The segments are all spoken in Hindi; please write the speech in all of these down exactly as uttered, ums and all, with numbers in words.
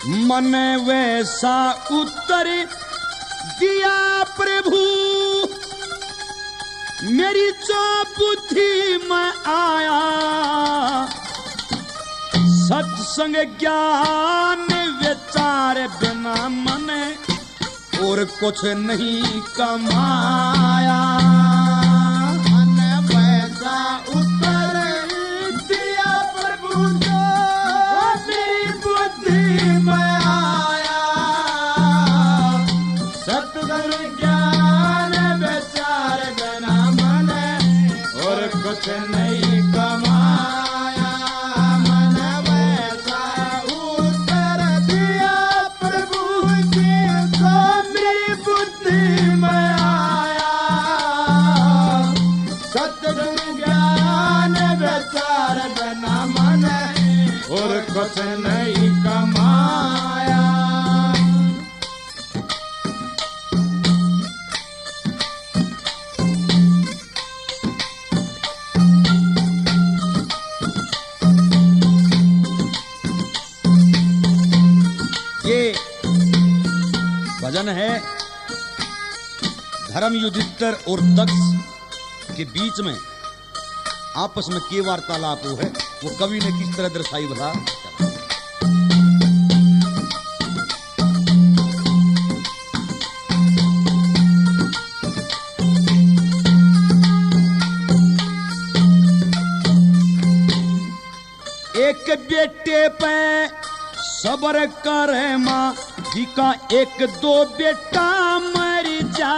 मन वैसा उत्तर दिया प्रभु, मेरी जो बुद्धि में आया, सत्संग ज्ञान विचार बिना मन और कुछ नहीं कमाया। मन वैसा उत्तर दिया प्रभु जो मेरी बुद्धि में आया, सत्संग ज्ञान विचार बिना मन और कुछ नहीं कमाया। मन वैसा उत्तर दिया प्रभु जी को मेरी बुद्धि में आया, सत्संग ज्ञान विचार बिना मन और कुछ नहीं कमाया। ये भजन है धर्म युधिष्ठिर और दक्ष के बीच में आपस में के वार्तालाप वो है, वो कवि ने किस तरह दर्शाई बता। एक बेटे पे सबर करे माँ जी का, एक दो बेटा मर जा,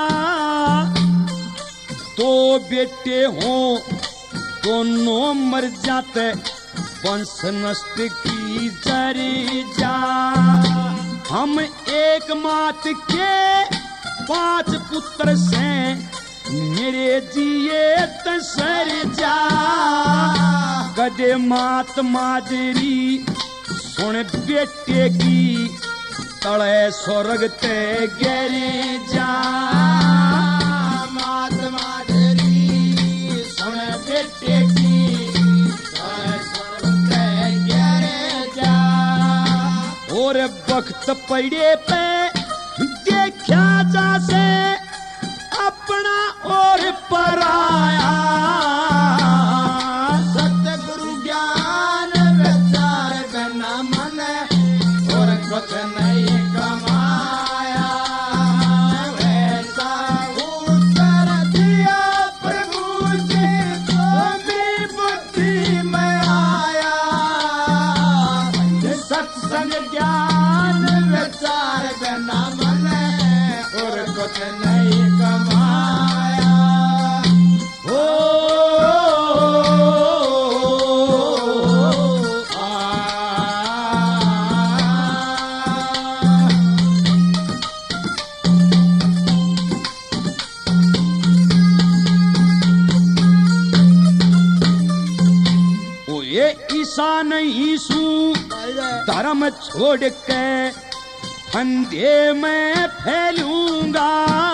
दो बेटे हो दोनों मर जाते, वंश नष्ट की जरी जा। हम एक मात के पांच पुत्र से मेरे जिए तसर जा, गदे मात माजरी सुन बेटे की, तड़े स्वर्ग ते गिरी जा। मात माधुरी सुन बेटे की, तड़े स्वर्ग ते गिरी जा। और वक्त पड़े पे देखा जासे अपना और पराया, सतगुरु ज्ञान विचार बिना मन और कुछ नहीं कमाया। वैसा उत्तर दिया प्रभु जी को मेरी बुद्धि में आया, सत्संग ज्ञान विचार बिना मन और कुछ नहीं कमाया। ओ ईसा नहीं सू धर्म छोड़ के फंदे में फैलूंगा,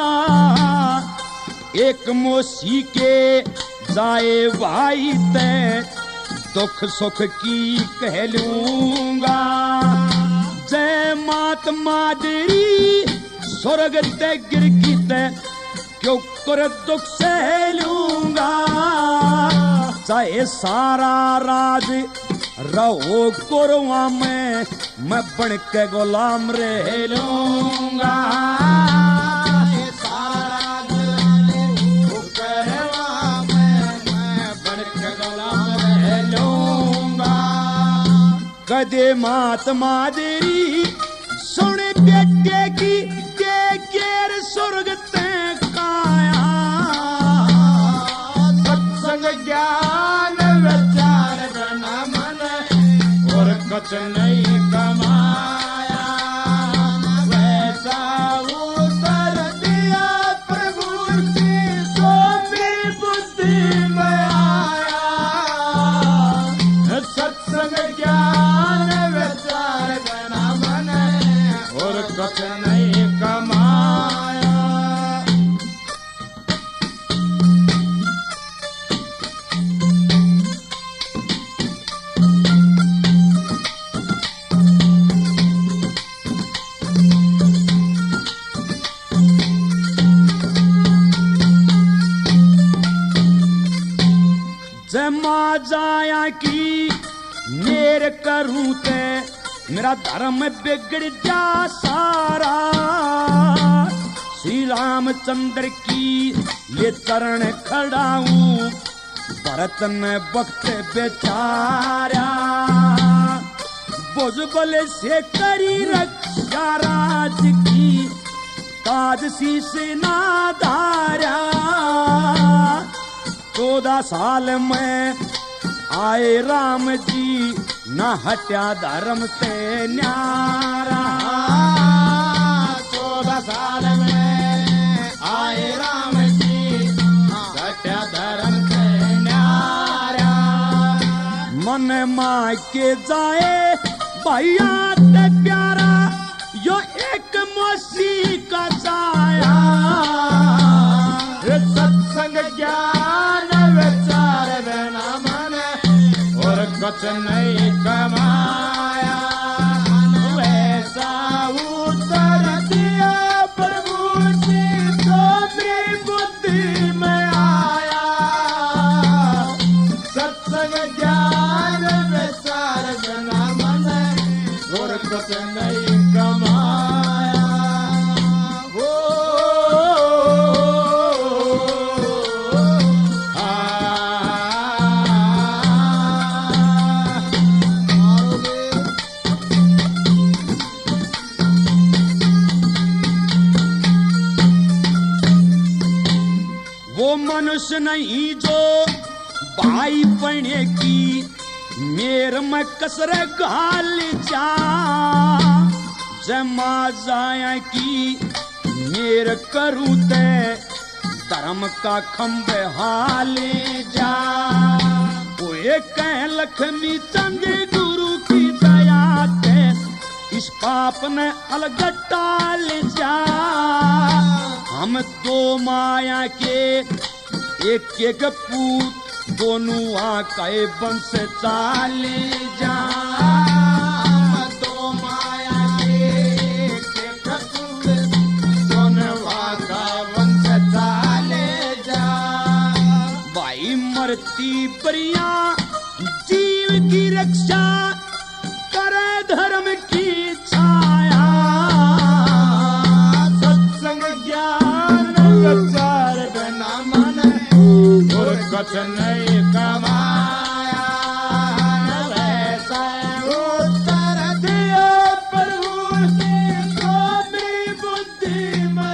एक मोसी के जाए भाई ते दुख सुख की कहलूंगा। जय मात मादरी स्वर्ग ते गिर की ते क्यों कर दुख सहलूंगा, चाहे सारा राज रहो गोरवा में मैं बन के गुलाम रह लूंगा। सारा गोरवा में मैं बन के गुलाम रह लूंगा। कदे मात मादरी सुन बेटे की, के केर स्वर्ग ते काया, सत्संग ज्ञान विचार बिना मन और कुछ नहीं कमाया। वैसा उत्तर दिया प्रभु जी को मेरी बुद्धि में आया, सत्संग ज्ञान विचार बिना मन और कुछ नहीं कमाया। जमा जाया की मेर करूं ते मेरा धर्म बिगड़ जा सारा। श्री रामचंद्र की ये चरण खड़ाऊं भरत ने वक्त बेचारा। बुजबल से करी रक्षा राज की ताज शीश ना धारा। चौदह साल में आए राम जी न हट्या धर्म से न्यारा। चौदह साल में आए राम जी हट्या धर्म से न्यारा। मन माँ के जाए भैया ते प्यारा यो एक मौसी का साया। सत्संग ज्ञान विचार बिना मन और कुछ नहीं कमाया। वैसा उत्तर दिया प्रभु जी तो मेरी बुद्धि में आया। सत्संग ज्ञान विचार बिना मन और कुछ नहीं कमाया। वो वो मनुष्य नहीं जो भाई पढ़ने की मेर में कसर घाल जा। जमा जाया की मेर करूं ते धर्म का खंबे हाल जा। वो एक लक्ष्मी चंद गुरु की दया ते इस पाप ने अलगटाल जा। हम दो माया के एक एक पूत दोनों आकाए बंश चाले जा। दो माया के एक एक पूत दोनों आकाए बंश चाले जा। भाई मरती परिया जीव की रक्षा करे धर्म की छाया। सत्संग ज्ञान विचार बिना मन और कुछ नहीं कमाया। वैसा उत्तर दिया प्रभु जी तो मेरी बुद्धि में